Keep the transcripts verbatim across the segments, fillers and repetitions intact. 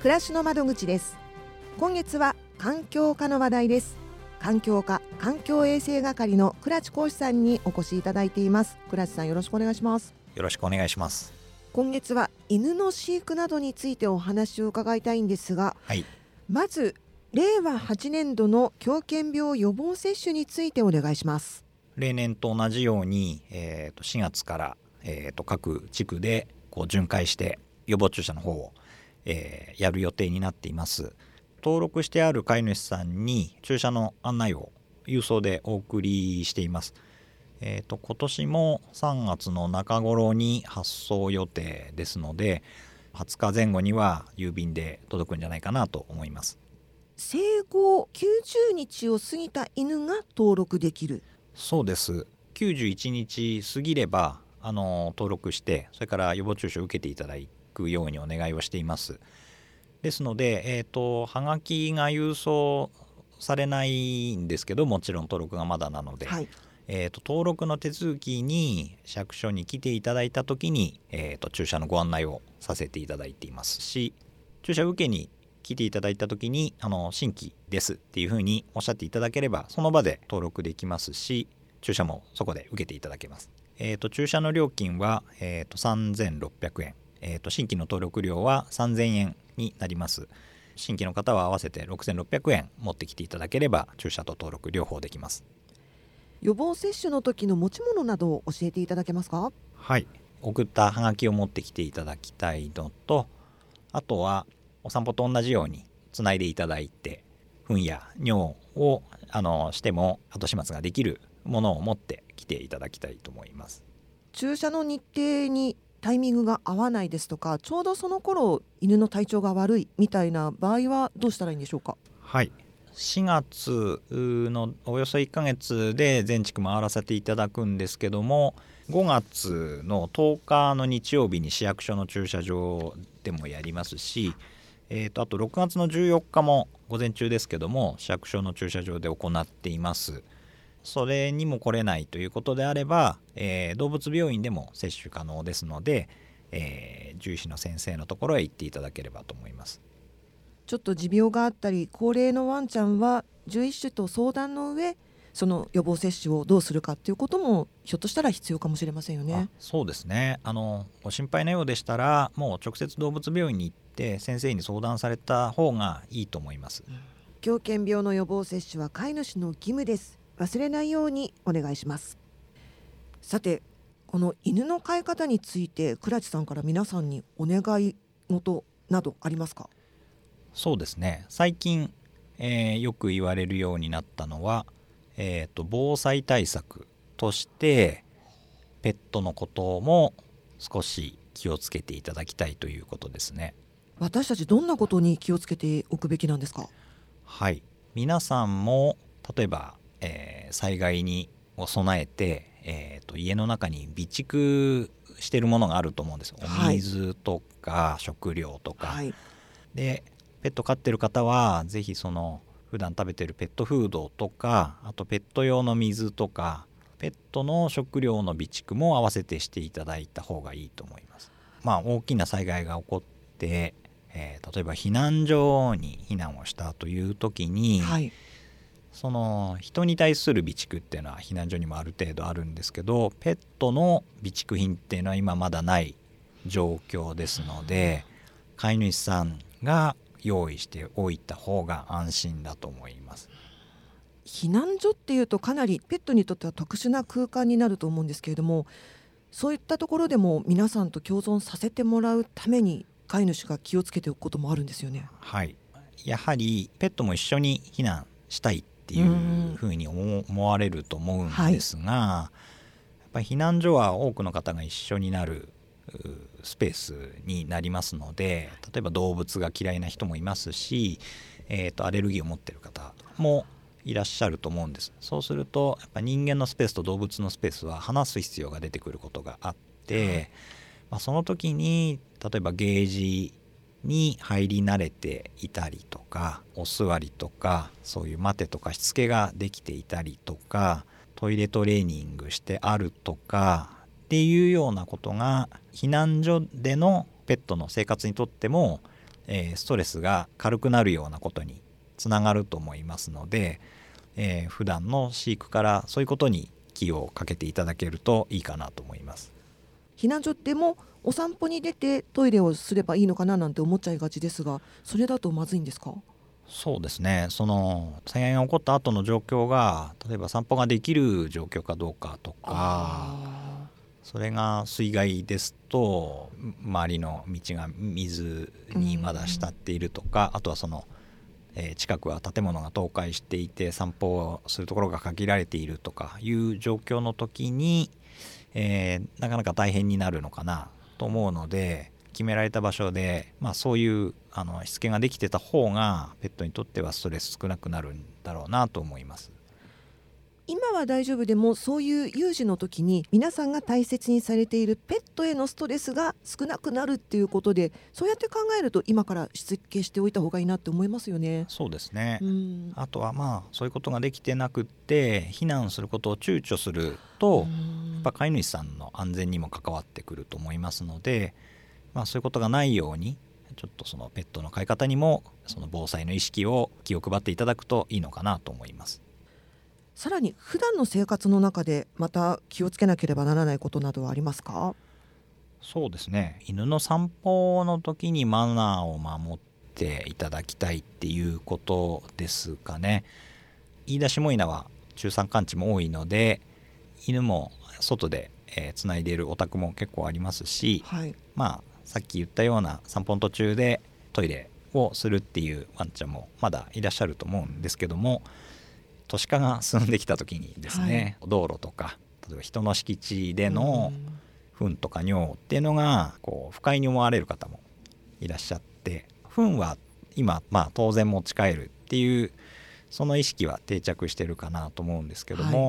暮らしの窓口です。今月は環境課の話題です。環境課環境衛生係の倉知浩司さんにお越しいただいています。倉知さん、よろしくお願いします。 よろしくお願いします。 今月は犬の飼育などについてお話を伺いたいんですが、 はい、 まずれいわはちねんどの狂犬病予防接種についてお願いします。 例年と同じように、えー、としがつから、えー、と各地区でこう巡回して予防注射の方を、えー、やる予定になっています。登録してある飼い主さんに注射の案内を郵送でお送りしています。えー、と今年もさんがつの中頃に発送予定ですので、はつかぜん後には郵便で届くんじゃないかなと思います。 生後きゅうじゅうにちを過ぎた犬が登録できる。 そうです。きゅうじゅういちにち過ぎればあの登録して、それから予防注射を受けていただくようにお願いをしています。ですので、えーと、はがきが郵送されないんですけど、もちろん登録がまだなので、 はいえーと、登録の手続きに市役所に来ていただいたときに、えーと、注射のご案内をさせていただいていますし、注射受けに来ていただいたときにあの新規ですっていうふうにおっしゃっていただければ、その場で登録できますし、注射もそこで受けていただけます。えーと、注射の料金は、えーと、さんぜんろっぴゃくえん、えーと、新規の登録料はさんぜんえんになります。新規の方は合わせてろくせんろっぴゃくえん持ってきていただければ注射と登録両方できます。 予防接種の時の持ち物などを教えていただけますか？ はい、送ったハガキを持ってきていただきたいのと、あとはお散歩と同じようにつないでいただいて、糞や尿をあのしても後始末ができるものを持ってきていただきたいと思います。 注射の日程にタイミングが合わないですとか、ちょうどその頃犬の体調が悪いみたいな場合はどうしたらいいんでしょうか？ はい、しがつのおよそいっかげつで全地区回らせていただくんですけども、ごがつのとおかの日曜日に市役所の駐車場でもやりますし、えー、とあとろくがつのじゅうよっかも午前中ですけども市役所の駐車場で行っています。それにも来れないということであれば、えー、動物病院でも接種可能ですので、えー、獣医師の先生のところへ行っていただければと思います。 ちょっと持病があったり高齢のワンちゃんは獣医師と相談の上、その予防接種をどうするかということもひょっとしたら必要かもしれませんよね。 あ、そうですね。あのご心配なようでしたら、もう直接動物病院に行って先生に相談された方がいいと思います。うん、 狂犬病の予防接種は飼い主の義務です。忘れないようにお願いします。さて、この犬の飼い方について倉知さんから皆さんにお願い事などありますか？ そうですね。最近、えー、よく言われるようになったのは、えーと、防災対策としてペットのことも少し気をつけていただきたいということですね。 私たちどんなことに気をつけておくべきなんですか？ はい、皆さんも例えば、えー、災害にを備えて、えーと、家の中に備蓄しているものがあると思うんです。お水とか食料とか、はい、でペット飼ってる方はぜひその普段食べてるペットフードとか、あとペット用の水とかペットの食料の備蓄も合わせてしていただいた方がいいと思います。まあ大きな災害が起こって、えー、例えば避難所に避難をしたという時に、はい、その人に対する備蓄っていうのは避難所にもある程度あるんですけど、ペットの備蓄品っていうのは今まだない状況ですので、飼い主さんが用意しておいた方が安心だと思います。 避難所っていうとかなりペットにとっては特殊な空間になると思うんですけれども、そういったところでも皆さんと共存させてもらうために飼い主が気をつけておくこともあるんですよね。 はい、やはりペットも一緒に避難したいっていうふうに思われると思うんですが、はい、やっぱり避難所は多くの方が一緒になるスペースになりますので、例えば動物が嫌いな人もいますし、えーと、アレルギーを持っている方もいらっしゃると思うんです。そうするとやっぱ人間のスペースと動物のスペースは離す必要が出てくることがあって、はい、まあ、その時に例えばゲージに入り慣れていたりとか、お座りとかそういう待てとかしつけができていたりとか、トイレトレーニングしてあるとかっていうようなことが避難所でのペットの生活にとってもえーストレスが軽くなるようなことにつながると思いますので、えー普段の飼育からそういうことに気をかけていただけるといいかなと思います。 避難所でもお散歩に出てトイレをすればいいのかななんて思っちゃいがちですが、それだとまずいんですか？ そうですね、その災害が起こった後の状況が例えば散歩ができる状況かどうかとか、 あそれが水害ですと周りの道が水にまだ浸っているとか、あとはその、えー近くは建物が倒壊していて散歩をするところが限られているとかいう状況の時に、えーなかなか大変になるのかなと思うので、決められた場所で、まあ、そういうあのしつけができてた方がペットにとってはストレス少なくなるんだろうなと思います。 今は大丈夫でも、そういう有事の時に皆さんが大切にされているペットへのストレスが少なくなるっていうことで、そうやって考えると今からしつけしておいた方がいいなって思いますよね。 そうですね、 うんあとはまあそういうことができてなくって避難することを躊躇すると、 うんやっぱ飼い主さんの安全にも関わってくると思いますので、まあ、そういうことがないようにちょっとそのペットの飼い方にもその防災の意識を気を配っていただくといいのかなと思います。 さらに普段の生活の中でまた気をつけなければならないことなどはありますか？ そうですね、犬の散歩の時にマナーを守っていただきたいっていうことですかね。飯田下稲は中山間地も多いので、犬も外でえーつないでいるお宅も結構ありますし、 はい、 まあさっき言ったような散歩の途中でトイレをするっていうワンちゃんもまだいらっしゃると思うんですけども、都市化が進んできた時にですね、道路とか例えば人の敷地での糞とか尿っていうのがこう不快に思われる方もいらっしゃって、糞は今まあ当然持ち帰るっていうその意識は定着してるかなと思うんですけども、 はい、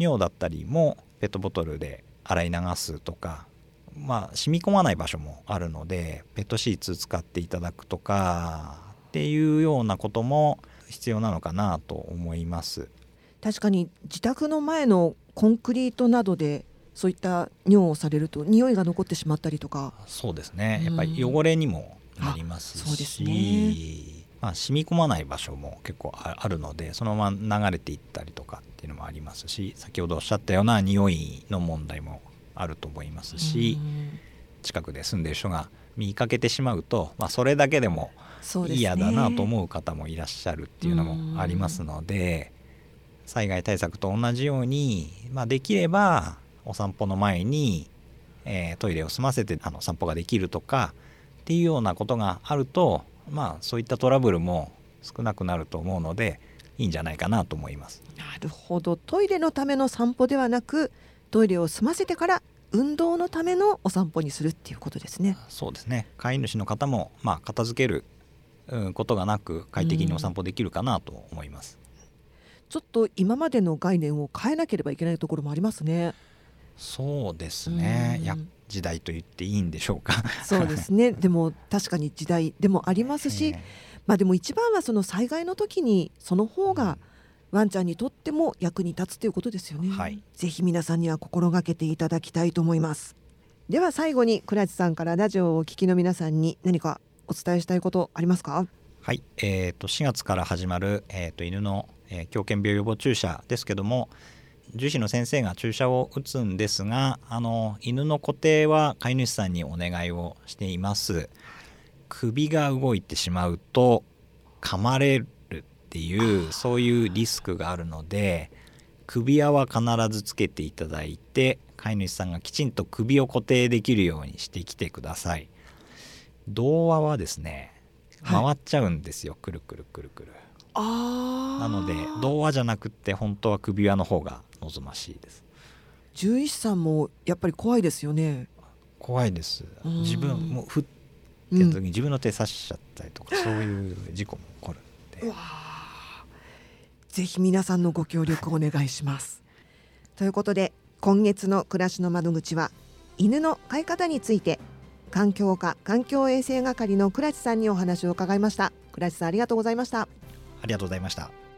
尿だったりもペットボトルで洗い流すとか、まあ染み込まない場所もあるのでペットシーツ使っていただくとかっていうようなことも必要なのかなと思います。 確かに自宅の前のコンクリートなどでそういった尿をされると匂いが残ってしまったりとか。 そうですね、やっぱり汚れにもなりますし、 そうですね、 まあ、染み込まない場所も結構あるのでそのまま流れていったりとかっていうのもありますし、先ほどおっしゃったような匂いの問題もあると思いますし、近くで住んでる人が見かけてしまうと、まあ、それだけでも嫌だなと思う方もいらっしゃるっていうのもありますので、災害対策と同じように、まあ、できればお散歩の前に、えートイレを済ませてあの散歩ができるとかっていうようなことがあると、まあ、そういったトラブルも少なくなると思うのでいいんじゃないかなと思います。 なるほど、トイレのための散歩ではなくトイレを済ませてから運動のためのお散歩にするっていうことですね。 そうですね、飼い主の方も、まあ、片付けるうんことがなく快適にお散歩できるかなと思います。 ちょっと今までの概念を変えなければいけないところもありますね。 そうですね、 うんや時代と言っていいんでしょうか。 そうですねでも確かに時代でもありますし、 えーまあでも一番はその災害の時にその方がワンちゃんにとっても役に立つということですよね、 はい、 ぜひ皆さんには心がけていただきたいと思います。では最後に倉地さんからラジオをお聞きの皆さんに何かお伝えしたいことありますか？ はい、えー、としがつから始まる、えー、と犬の、えー狂犬病予防注射ですけども、獣医師の先生が注射を打つんですが、あの犬の固定は飼い主さんにお願いをしています。首が動いてしまうと噛まれるっていうそういうリスクがあるので、首輪は必ずつけていただいて飼い主さんがきちんと首を固定できるようにしてきてください。童話はですねはい回っちゃうんですよ、くるくるくるくる。 あーなので童話じゃなくって本当は首輪の方が望ましいです。 獣医師さんもやっぱり怖いですよね。 怖いです。 うん自分もうふってやった時に自分の手刺しちゃったりとか、そういう事故も起こるんで、 うわあ、ぜひ皆さんのご協力お願いしますということで、今月の暮らしの窓口は犬の飼い方について環境課環境衛生係の倉地さんにお話を伺いました。倉地さん、ありがとうございました。 ありがとうございました。